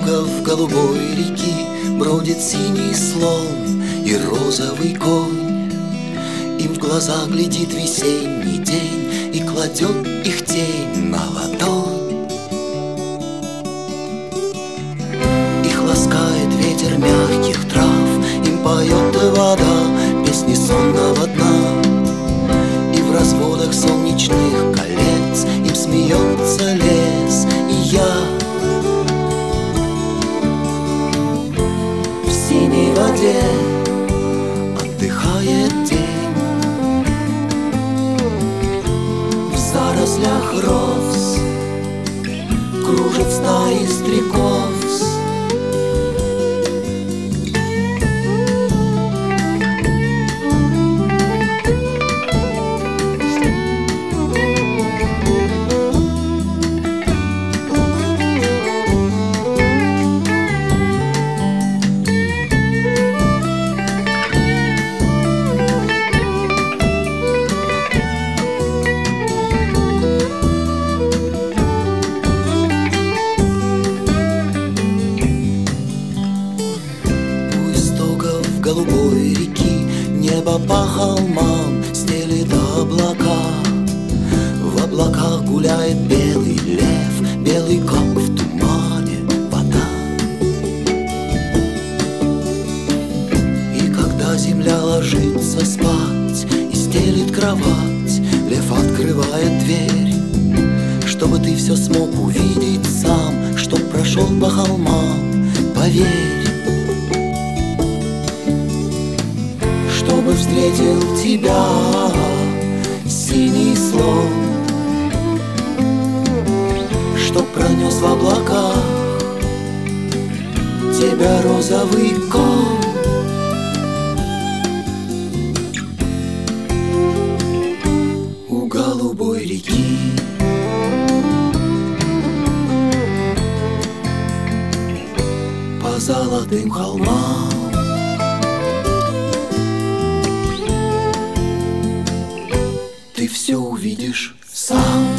истоков голубой реки бродит синий слон и розовый конь. Им в глаза глядит весенний день и кладет их тень на ладонь. Их ласкает ветер мягких трав, им поет вода песни сонного дна. И в разводах солнечных колец им смеется лес и я. В синей воде отдыхает день, в зарослях роз кружат стаи стрекоз. Голубой реки небо по холмам стелит облака. В облаках гуляет белый лев, белый как в тумане вода. И когда земля ложится спать и стелит кровать, лев открывает дверь, чтобы ты все смог увидеть сам, чтоб прошел по холмам, поверь. Чтобы встретил тебя синий слон, чтоб пронес в облаках тебя розовый конь. У голубой реки по золотым холмам ты все увидишь сам.